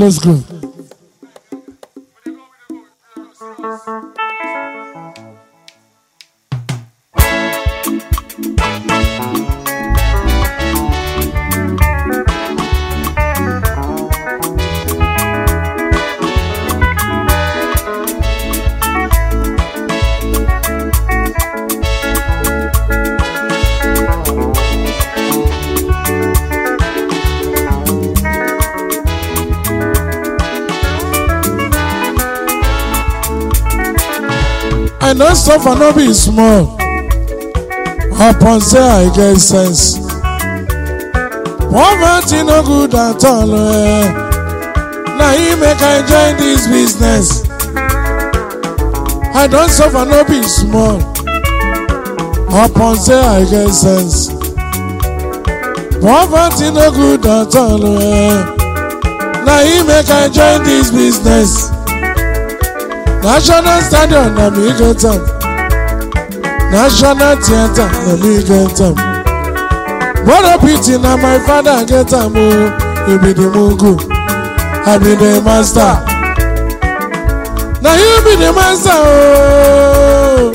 Let's go. I don't suffer, no be small. Upon say I get sense. Poverty no good at all. Now you make I join this business. I don't suffer, no be small. Upon say I get sense. Poverty no good at all. Now you make I join this business. National Stadium na me get am. National Theatre na me get am. What a pity na my father get am o. You be the Mungu, I be the master. Now you be the master o.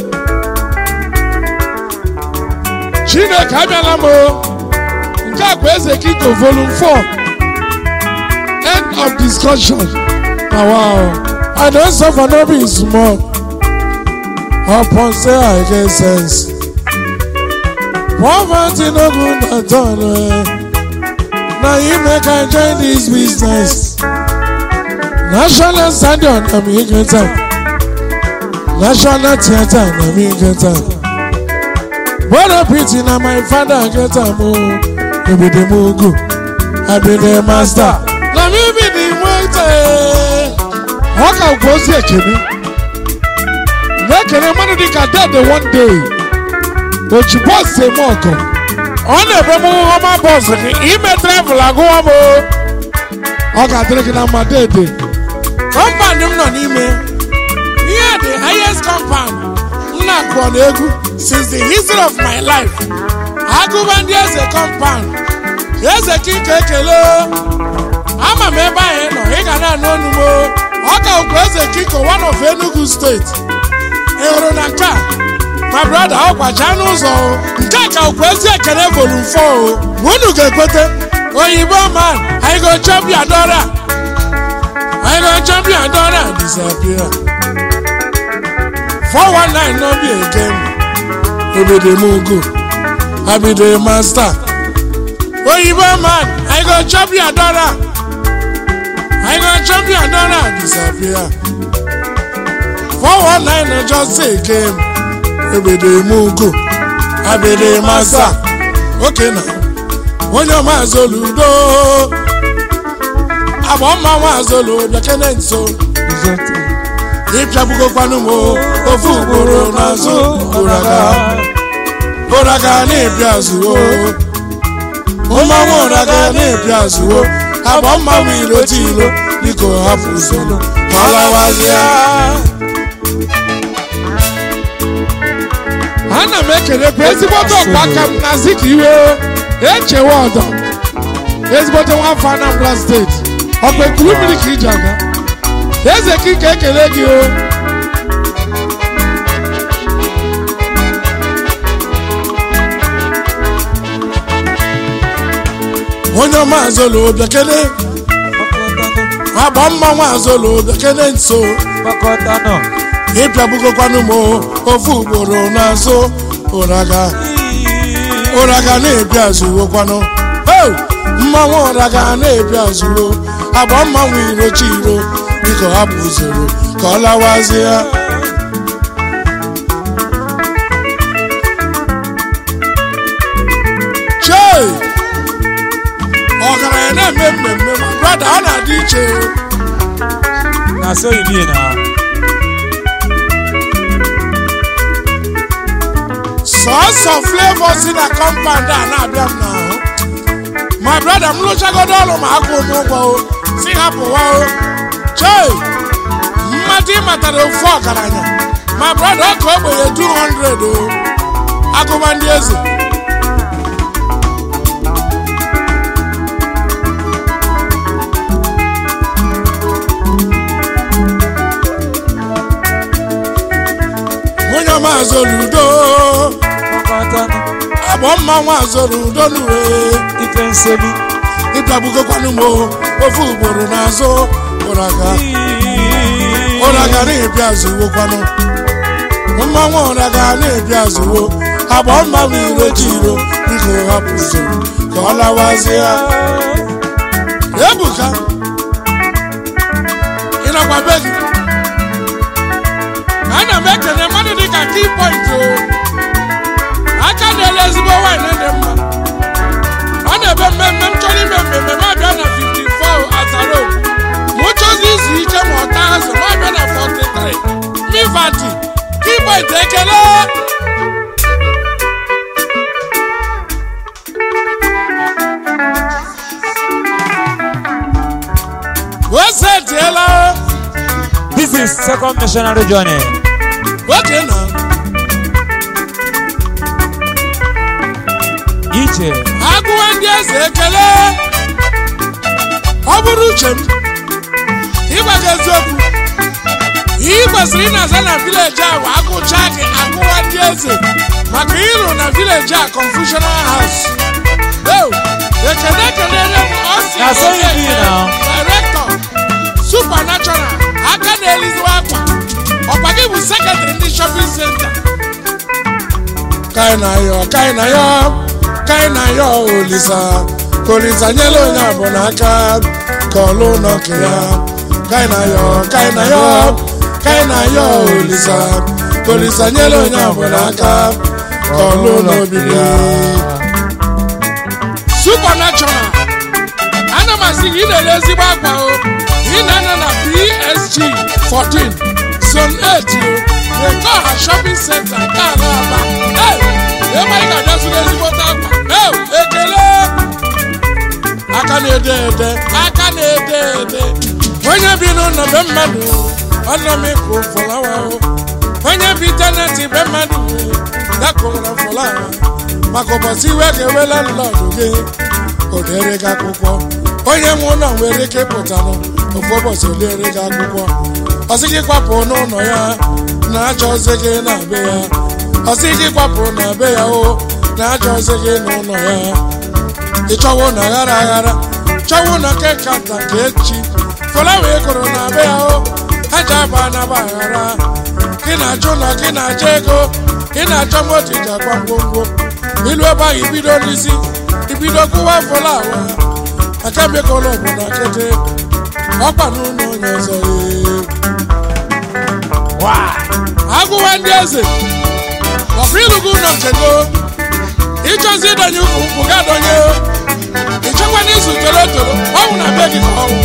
Chineke abịala m o. Nke a bụ Ezekiko volume 4. End of discussion. Wow. I don't suffer, no be small. Upon say I get sense. Poverty no good at all. Now you make I join this business. National Stadium na me get am. National Theatre na me get am. What a pity na my father get am o. You be the Mungu, I be the master. Na me be the master. Waka gozi ekene. Nekene manu di ka dead one day. Ochi boss se moko. Ona be mo homa boss ni ime travel ago mo. Oga drink na ma dede. Compound him no ni me. Here the highest compound. Nna kwa na egu since the history of my life. Agubandi as a compound. Yes a king kekele. Ama me ba he no he ga na no numo. Oka Ezekiko, one of Enugu State. Eronaka, my brother, Okwacha Nuzo. Nkaka Ezekene volume 4. Wunu gekwete. Oyibo man, I go champion Dora. I go champion Dora. Disappear. 419 no be again. You be the Mungu, I be the master. Oyibo man, I go champion Dora. I go champion, don't disappear. 419 I just say game. You be the Mungu, I be the master. Okay now. When your man Zoludo, I want my man Zolu, the Kenan so. If you go Panumo, the Fuguro Nazo, Oraga Nebiazuo. Oma Oraga Nebiazuo. Aboma wilo tilo niko hafu solo Mala wazia Ana mekele kwezi boto Baka mnaziki iwe Eche wada Ezi boto wafana Mbla State Okwe kulumili kijaga Ezekiko ekele giyo Onyo mazolo bekele Abamba mazolo bekele nso Bakotano Ipya buko kwanu mo Ofu boro naso Oraga nepya zuwo kwano Mmawa oraga nepya zuwo Abamba wiro chiro Niko hapu zero Kola wazia Che my brother, I'm a DJ. That's so you mean now. Sauce of flavors in a compound now. My brother, I'm not going to go. See how Joy, Mati Matado 4. My brother, come with 200. I go one years. azoludo abọ mmanwụ azoludo nuwe ife nseli ịbịagbugokwanụ m ofu ugboro n'azụ ụraga na-ebi azụwokwanụ mmanwụ ụraga na-ebi azụwo abọ mmanwụ iro ji iro biko hapụ usoro ka ọ lawazie ha Ebuka ịnọkwa be gị ana m ekene mmadụ dịka key point o aka na-ele ezigbo wine dị mma ọ na-ebe mmemme m chọrọ ime mmemme m abịa na 54 Ataro mụ chọzi izu ike ma ọta azụ m abịa na 43 mivati key point ekele This is second missionary journey. Okay now. Iche. Agụwa ndị eze ekele. Ọ bụrụ uche m. Ịgbaga eziokwu. Ị kwesịrị ịna-aza na village a bụ agụcha gị agụwa ndị eze maka ịrụ na village a Confucianal House. Ekele kelere m ọsị director Supernatural aka na-eliziwa akwa ọkwa gị bụ secretary ndị shopping center kainayo olisa nyela onye abụ n'aka ka ọlụ ụlọ nke ya kainayo olisa nyela onye abụ n'aka ka ọlụ ụlọ obibi Supernatural ana m asị gị na-ele ezigbo akwa o ị na-ana na PSG 14 Zone 8 they call her shopping center nke ala Aba ebe anyị ga-abịazụrụ ezigbo akwa ekele aka na-ede ede onye bi n'ụlọ be mmadụ ọnọ m ịkụ fọlawa onye bi teneti be mmadụ ya kụrụ fọlawa maka ụbọchị iwe ga-ewela nlọdụ gị odere gị akwụkwọ onye nwe ụlọ nwere ike ịpụtanụ ofu ụbọchị olere gị akwụkwọ ọsị gị kwapụ n'ụlọ ya na-achọ ozi gị na be ya ọsị gị kwapụ na be ya na-achọ ozi gị n'ụlọ ya ịchọwo na aghara chọwo na nke kata ka echi fọlawa ịkụrụ na be ya aja aba na aghara gị na-achọ ụlọ gị na-achọ ego gị na-achọ moto iji akwa ngwongwo ilu ebe ahụ ibido n'isi ibido kụwa fọlawa aka mekọrọ obodo akete ọkpa n'ụlọ onye ọzọ agụwa ndị eze ọkwa ịlụgo ụlọ nkego ịchọzi ịdọnye ukwu nkwụ ga adọnye ịchọkwa n'izu tolotolo ọnwụ na be gị ka ọnwụ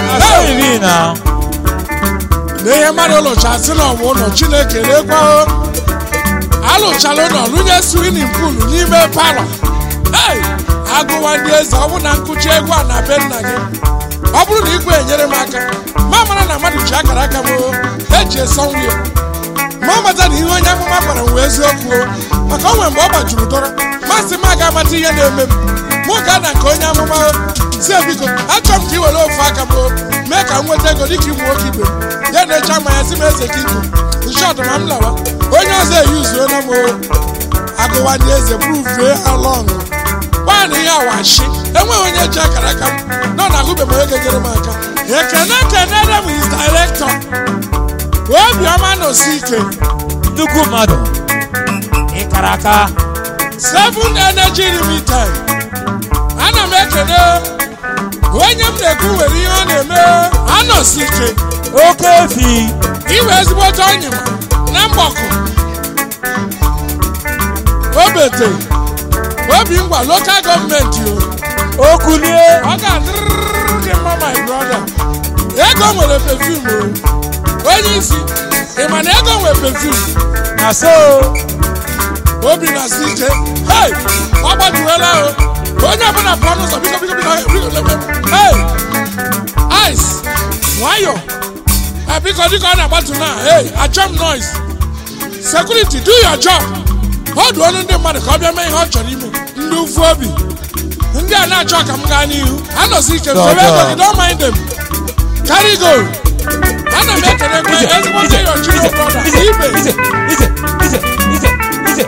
na ihe mmadụ lụchasị n'ọnwụ ụlọ Chineke lekwa alụchala ụlọ lụnye swimming pool n'ime palọ agụwa ndị eze ọ bụ na nkụchi egwu a na be nna gị ọ bụrụ na igwe enyere m aka ma mara na mmadụ ji akara aka m eji eso nri ma ọ mata na ihe onye amụma gwara m wee eziokwu maka o nwere mgbe ọ gbajuru dọrọ masị m aga amata ihe na-eme mụ ga na nke onye amụma si ebiko achọrọ m ka ị were ofu aka m mee ka m nweta ego dịka ịmụ nwoke ibe m ya na-eche mmanya si m eze ka iko nshọt ma m lawa onye ọzọ eyuzuola m agụwa ndị eze pruvee alọng gbanụ ihe awashi enweghị onye ji akara aka m nọ na ahụbe m onye ga-enyere m aka ekenere m is director Obiọma nọsi ike nnukwu mmadụ ịkara aka 7 Energy Limited ana m ekene onye m na-ekwu nwere ihe ọ na-eme anọsi ike oke efi iwe ezigbote ọnyịma na mgbọkụ obete obi ngwa local gọọmenti okulie ọ ga-adịrịrị gị mma my brother ego nwere perfume onye isi ị ma na ego nwere perfume na so obi na-asị ike ọ gbajuela onye ọbụla pụọ n'ụzọ biko ice nwayọ biko dịka ọ na-agbatu na achọ m noise security do your job ọ dụ ọnụ ndị mmadụ ka ọ bịa mee ihe ọ chọrọ ime ndị ufu obi ndị a na-achọ ka m gaa n'ihu anọsi ike fere ego gị don't mind them carry go ana m ekele gị ezigbo ndị yochiri brọda ibe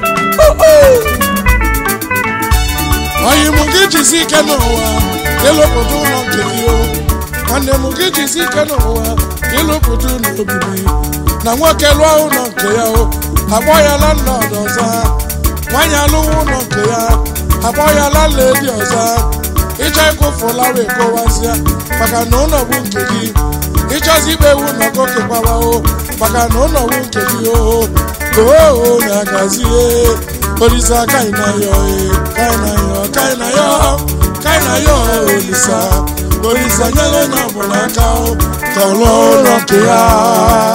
oyi m gị jisi ike n'ụwa ịlụpụta ụlọ nke gị o nwanne m gị jisi ike n'ụwa ịlụpụta ụlọ obibi na nwoke lụọ ụlọ nke ya o agbọ ya landlord ọzọ nwaanyị alụwa ụlọ nke ya agbọ ya landlady ọzọ ịchọ ịkwụfụla wee kọwazịa maka na ụlọ bụ nke gị ịchọzi igbe ewu na ọkụkọ gbawa o maka na ụlọ bụ nke gị o oo na-agazie Olisa kainayo Olisa nyele na mulaka o tolo no kia